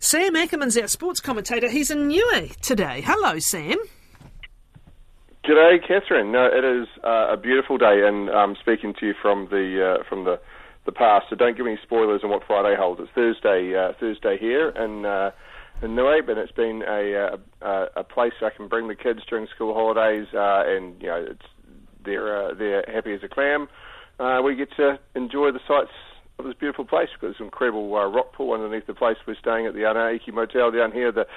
Sam Ackerman's our sports commentator. He's in Niue today. Hello, Sam. G'day, Catherine. No, it is a beautiful day, and I'm speaking to you from the past. So don't give me spoilers on what Friday holds. It's Thursday here in Niue, and it's been a place I can bring the kids during school holidays, and they're happy as a clam. We get to enjoy the sights of this beautiful place. We've got this incredible rock pool underneath the place. We're staying at the Anaiki Motel down here, the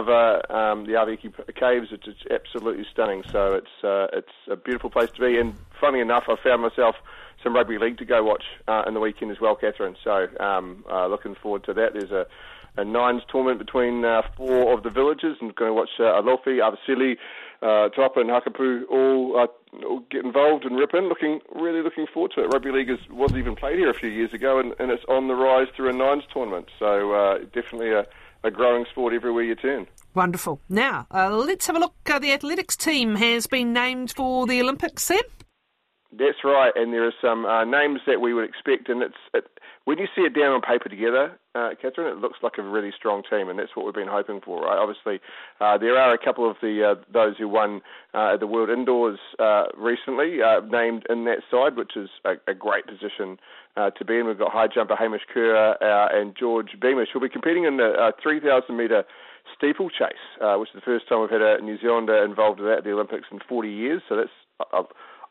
Awaiki Caves, which is absolutely stunning. So it's a beautiful place to be. And funny enough, I found myself some rugby league to go watch in the weekend as well, Catherine. So looking forward to that. There's a nines tournament between four of the villages, and going to watch Alofi, Avasili, Tapa and Hakapu all get involved and rip in. Really looking forward to it. Rugby league wasn't even played here a few years ago, and it's on the rise through a nines tournament. So definitely a growing sport everywhere you turn. Wonderful. Now, let's have a look. The athletics team has been named for the Olympics, Sam? That's right, and there are some names that we would expect, and when you see it down on paper together, Catherine, it looks like a really strong team, and that's what we've been hoping for, right? Obviously, there are a couple of those who won the World Indoors recently named in that side, which is a great position to be in. We've got high jumper Hamish Kerr and George Beamish, who'll be competing in the 3,000 metre steeplechase, which is the first time we've had a New Zealander involved in that at the Olympics in 40 years. So that's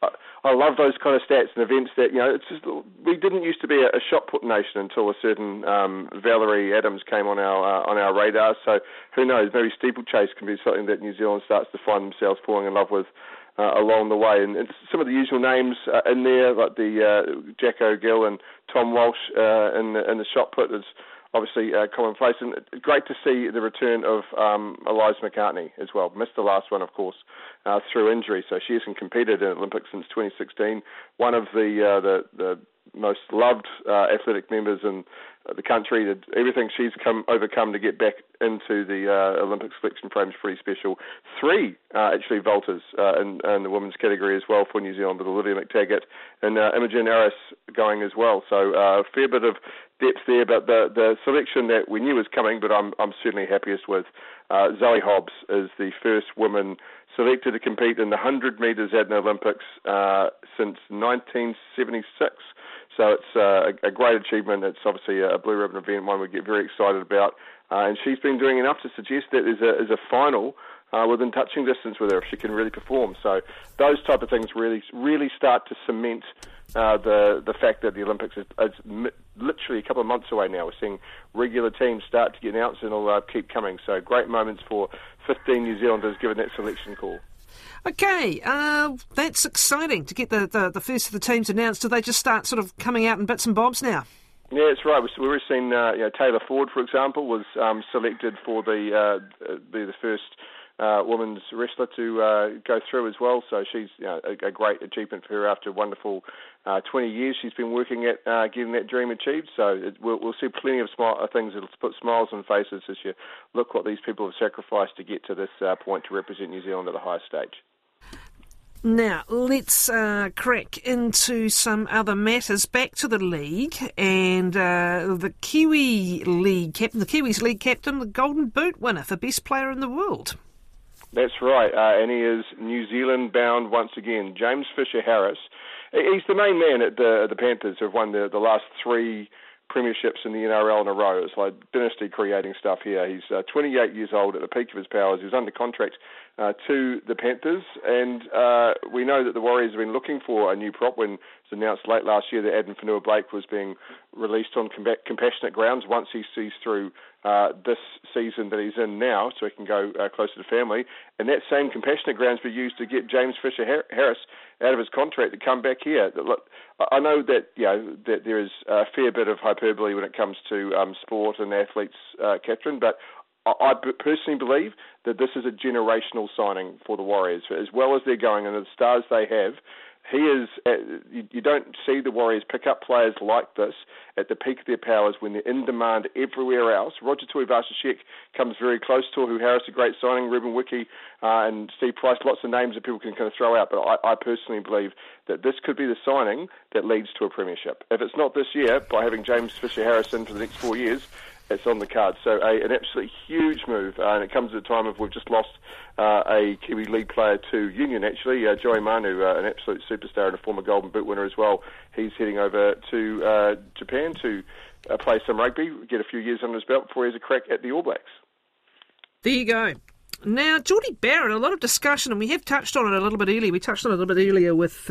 I love those kind of stats and events that, it's just, we didn't used to be a shot put nation until a certain Valerie Adams came on our radar. So who knows, maybe steeplechase can be something that New Zealand starts to find themselves falling in love with along the way. And some of the usual names in there, like the Jacko Gill and Tom Walsh in the shot put is obviously commonplace, and great to see the return of Eliza McCartney as well. Missed the last one, of course, through injury, so she hasn't competed in Olympics since 2016. One of the most loved athletic members in the country. Everything she's overcome to get back into the Olympic selection frame is pretty special. Three actually vaulters in the women's category as well for New Zealand, with Olivia McTaggart and Imogen Aris going as well. So a fair bit of depth there, but the selection that we knew was coming, but I'm certainly happiest with Zoe Hobbs is the first woman selected to compete in the 100 metres at an Olympics since 1976. So it's a great achievement. It's obviously a blue ribbon event, one we get very excited about. And she's been doing enough to suggest that there's a final within touching distance with her if she can really perform. So those type of things really start to cement the fact that the Olympics is literally a couple of months away now. We're seeing regular teams start to get announced, and it'll keep coming. So great moments for 15 New Zealanders given that selection call. Okay, that's exciting to get the first of the teams announced. Do they just start sort of coming out in bits and bobs now? Yeah, that's right. We've seen Taylor Ford, for example, was selected for the first women's wrestler to go through as well. So she's a great achievement for her after a wonderful 20 years she's been working at getting that dream achieved. So we'll see plenty of things that'll put smiles on faces as you look what these people have sacrificed to get to this point to represent New Zealand at the highest stage. Now, let's crack into some other matters. Back to the league and the Kiwis league captain, the Golden Boot winner for best player in the world. That's right, and he is New Zealand bound once again. James Fisher-Harris. He's the main man at the Panthers, who have won the last three premierships in the NRL in a row. It's like dynasty-creating stuff here. He's 28 years old at the peak of his powers. He was under contract to the Panthers, and we know that the Warriors have been looking for a new prop when it was announced late last year that Adam Whenua-Blake was being released on compassionate grounds once he sees through this season that he's in now, so he can go closer to family. And that same compassionate grounds be used to get James Fisher-Harris out of his contract to come back here. Look, I know that that there is a fair bit of hyperbole when it comes to sport and athletes, Catherine, but I personally believe that this is a generational signing for the Warriors. As well as they're going and the stars they have, he is. You don't see the Warriors pick up players like this at the peak of their powers when they're in demand everywhere else. Roger Tuivasa-Sheck comes very close to Tohu Harris, a great signing. Ruben Wiki and Steve Price, lots of names that people can kind of throw out. But I personally believe that this could be the signing that leads to a premiership. If it's not this year, by having James Fisher-Harris in for the next 4 years, it's on the card. So an absolutely huge move, and it comes at a time of we've just lost a Kiwi League player to Union, actually, Joey Manu, an absolute superstar and a former Golden Boot winner as well. He's heading over to Japan to play some rugby, get a few years under his belt before he has a crack at the All Blacks. There you go. Now, Jordie Barrett, a lot of discussion, and we have touched on it a little bit earlier. We touched on it a little bit earlier with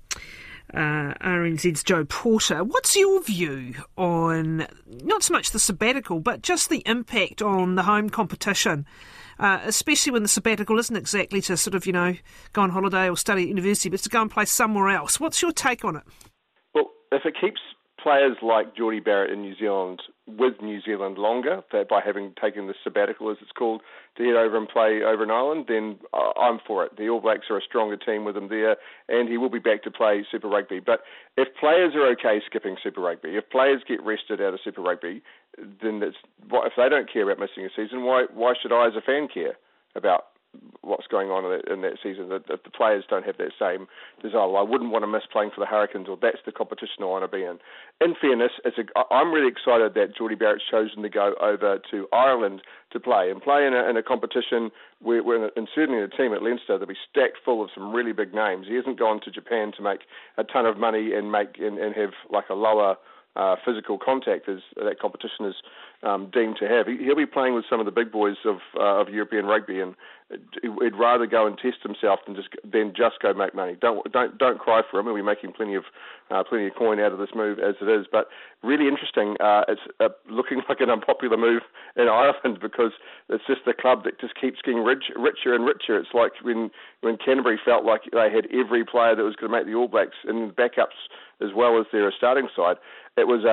RNZ's Joe Porter. What's your view on not so much the sabbatical, but just the impact on the home competition, especially when the sabbatical isn't exactly to sort of, go on holiday or study at university, but to go and play somewhere else? What's your take on it? Well, if it keeps players like Jordie Barrett in New Zealand with New Zealand longer, that by having taken the sabbatical, as it's called, to head over and play over in Ireland, then I'm for it. The All Blacks are a stronger team with him there, and he will be back to play Super Rugby. But if players are okay skipping Super Rugby, if players get rested out of Super Rugby, then if they don't care about missing a season, why should I as a fan care about what's going on in that season? If the players don't have that same desire, well, I wouldn't want to miss playing for the Hurricanes, or that's the competition I want to be in. In fairness, I'm really excited that Jordie Barrett's chosen to go over to Ireland to play in a competition where and certainly in a team at Leinster that'll be stacked full of some really big names. He hasn't gone to Japan to make a ton of money and have like a lower physical contact as that competition is deemed to have. He'll be playing with some of the big boys of European rugby, and he'd rather go and test himself than just go make money. Don't cry for him. He'll be making plenty of coin out of this move as it is. But really interesting. It's looking like an unpopular move in Ireland because it's just the club that just keeps getting richer and richer. It's like when Canterbury felt like they had every player that was going to make the All Blacks and backups as well as their starting side. It was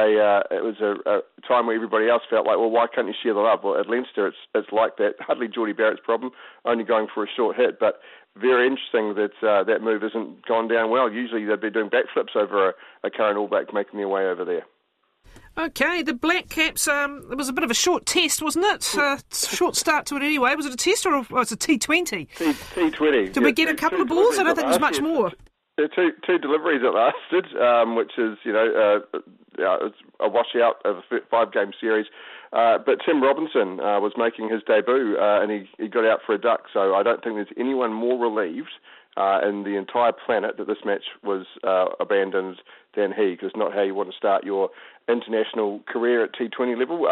a time where everybody else felt like, well, why can't you share the love? Well, at Leinster, it's like that. Hardly Jordie Barrett's problem, only going for a short hit, but very interesting that that move hasn't gone down well. Usually they'd be doing backflips over a current All Black making their way over there. Okay, the Black Caps, it was a bit of a short test, wasn't it? Short start to it anyway. Was it a test or was it a T20? T20. Did we get a couple of balls? I don't think there's much more. There are two deliveries that lasted, which is, it's a washout of a 5-game series. But Tim Robinson was making his debut, and he got out for a duck. So I don't think there's anyone more relieved in the entire planet that this match was abandoned than he, because not how you want to start your international career at T20 level.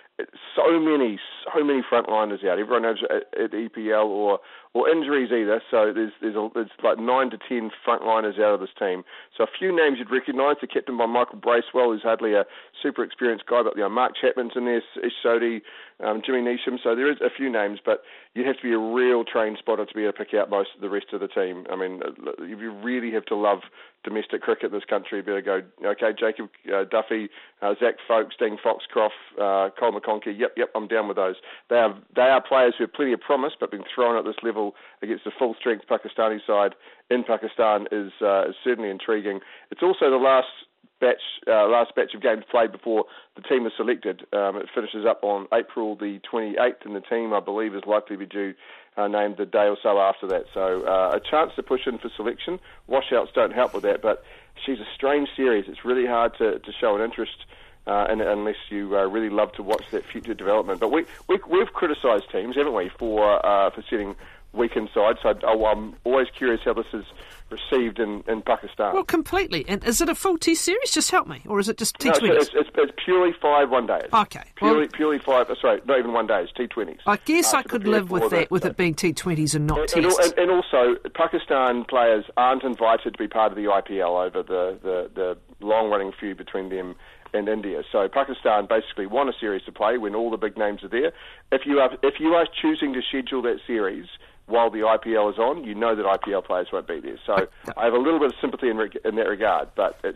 So many frontliners out. Everyone knows at EPL or injuries either. So there's like 9 to 10 frontliners out of this team. So a few names you'd recognise. They're captained by Michael Bracewell, who's hardly a super experienced guy, but Mark Chapman's in there, Ish Sodhi, Jimmy Neesham. So there is a few names, but you have to be a real trained spotter to be able to pick out most of the rest of the team. I mean, you really have to love domestic cricket in this country to be able to go, okay, Jacob Duffy, Zach Folkes, Dean Foxcroft, Cole McConkey, yep, I'm down with those. They are players who have plenty of promise, but being thrown at this level against a full-strength Pakistani side in Pakistan is certainly intriguing. It's also the last batch of games played before the team is selected. It finishes up on April the 28th, and the team, I believe, is likely to be due named the day or so after that. So a chance to push in for selection. Washouts don't help with that, but she's a strange series. It's really hard to show an interest unless you really love to watch that future development. But we've criticised teams, haven't we, for setting weekend sides. So I'm always curious how this is received in Pakistan. Well, completely. And is it a full T series? Just help me. Or is it just T20s? No, it's purely 5 one-days. Okay. Purely 5, sorry, not even 1 days, T20s. I guess I could live with that, with it being T20s and not tests. And also, Pakistan players aren't invited to be part of the IPL over the long-running feud between them and India. So Pakistan basically won a series to play when all the big names are there. If you are choosing to schedule that series while the IPL is on, you know that IPL players won't be there. So I have a little bit of sympathy in that regard, but it's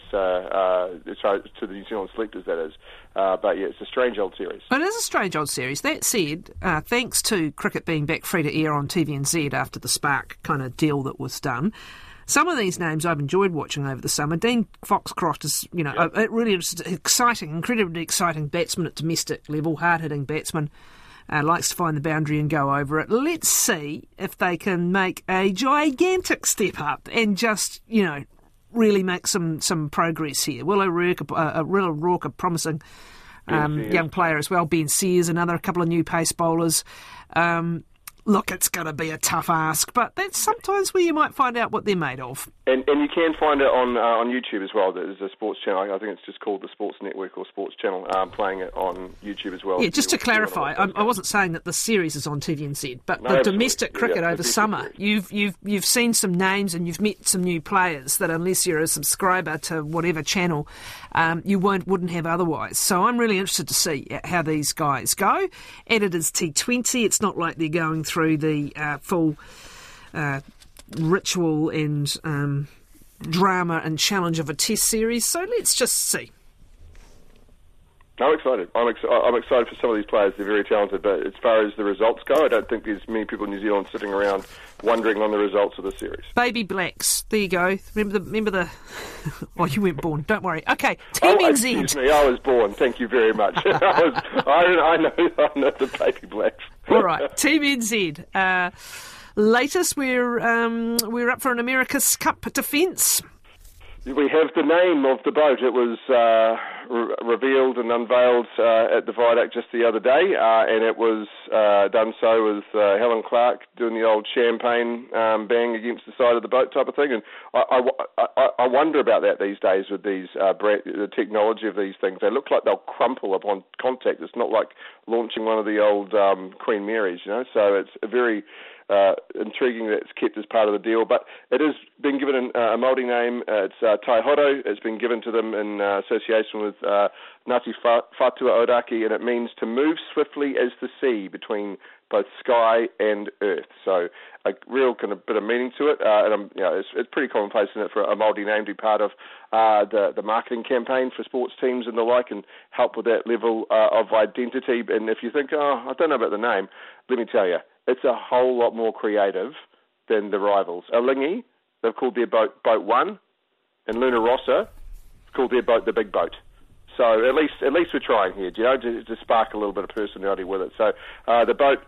to the New Zealand selectors, that is. But yeah, it's a strange old series. It is a strange old series. That said, thanks to cricket being back free to air on TVNZ after the Spark kind of deal that was done, some of these names I've enjoyed watching over the summer. Dean Foxcroft is, a really exciting, incredibly exciting batsman at domestic level, hard-hitting batsman. Likes to find the boundary and go over it. Let's see if they can make a gigantic step up and just, really make some progress here. Will O'Rourke, a promising young player as well. Ben Sears, another couple of new pace bowlers. Look, it's going to be a tough ask, but that's sometimes where you might find out what they're made of. And you can find it on YouTube as well. There's a sports channel. I think it's just called the Sports Network or Sports Channel, playing it on YouTube as well. Yeah, just to clarify, I wasn't saying that the series is on TVNZ, but the domestic cricket over summer, you've seen some names and you've met some new players that, unless you're a subscriber to whatever channel, you wouldn't have otherwise. So I'm really interested to see how these guys go. Added as T20, it's not like they're going through the full ritual and drama and challenge of a test series. So let's just see. I'm excited. I'm excited for some of these players. They're very talented, but as far as the results go, I don't think there's many people in New Zealand sitting around wondering on the results of the series. Baby Blacks. There you go. Remember the... Oh, you weren't born. Don't worry. Okay, Team NZ. Excuse me, I was born. Thank you very much. I know the Baby Blacks. All right, Team NZ. Latest, we're up for an America's Cup defence. We have the name of the boat. It was revealed and unveiled at the Viaduct just the other day, and it was done so with Helen Clark doing the old champagne bang against the side of the boat type of thing. And I wonder about that these days with these the technology of these things. They look like they'll crumple upon contact. It's not like launching one of the old Queen Marys, you know. So it's a very intriguing that it's kept as part of the deal, but it has been given a Māori name. It's Taihoto. It's been given to them in association with Ngāti Whātua Ōrākei, and it means to move swiftly as the sea between both sky and earth. So a real kind of bit of meaning to it, and it's pretty commonplace in it for a Māori name to be part of the marketing campaign for sports teams and the like, and help with that level of identity. And if you think, I don't know about the name, let me tell you, it's a whole lot more creative than the rivals. Alingi, they've called their boat Boat One, and Luna Rossa called their boat the Big Boat. So at least we're trying here, you know, to spark a little bit of personality with it. So the boat,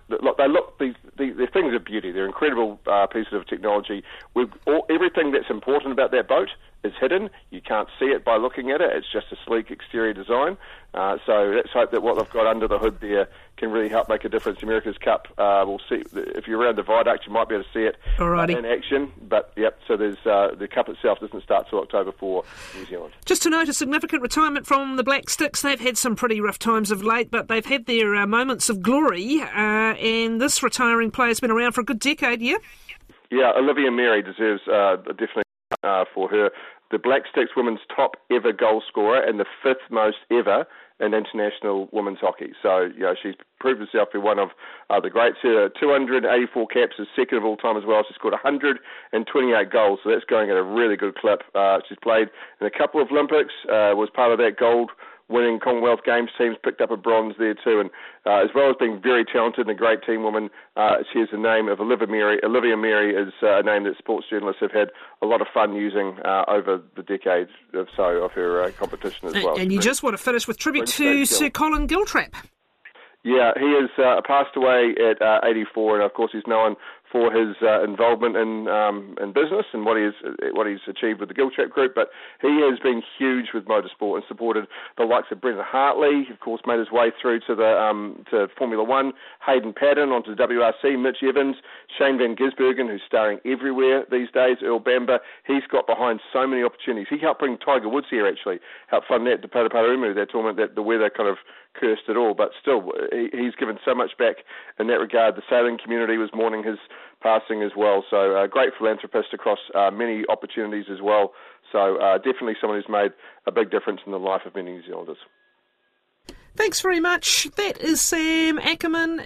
the things are beauty. They're incredible pieces of technology. Everything that's important about that boat is hidden. You can't see it by looking at it. It's just a sleek exterior design. So let's hope that what they've got under the hood there can really help make a difference. America's Cup, we'll see. If you're around the Viaduct, you might be able to see it in action. But, yep, so there's the Cup itself doesn't start till October for New Zealand. Just to note, a significant retirement from the Black Sticks. They've had some pretty rough times of late, but they've had their moments of glory. And this retiring player's been around for a good decade, yeah? Yeah, Olivia Mary deserves definitely for her. The Black Sticks women's top ever goal scorer and the fifth most ever in international women's hockey. So, you know, she's proved herself to be one of the greats. 284 caps is second of all time as well. She scored 128 goals, so that's going at a really good clip. She's played in a couple of Olympics, was part of that gold-winning Commonwealth Games teams, picked up a bronze there too, and as well as being very talented and a great team woman, she has the name of Olivia Mary. Olivia Mary is a name that sports journalists have had a lot of fun using over the decades or so of her competition as well. And you just want to finish with tribute to Sir Colin Giltrap. Yeah, he has passed away at 84, and of course he's known for his involvement in business and what he's achieved with the Giltrap Group. But he has been huge with motorsport and supported the likes of Brendan Hartley. Of course, made his way through to the to Formula One. Hayden Paddon onto the WRC. Mitch Evans, Shane Van Gisbergen, who's starring everywhere these days. Earl Bamber. He's got behind so many opportunities. He helped bring Tiger Woods here, actually. Helped fund that to Paraparaumu, that tournament that the weather kind of cursed it all. But still, he's given so much back in that regard. The sailing community was mourning his passing as well. So a great philanthropist across many opportunities as well. So definitely someone who's made a big difference in the life of many New Zealanders. Thanks very much. That is Sam Ackerman.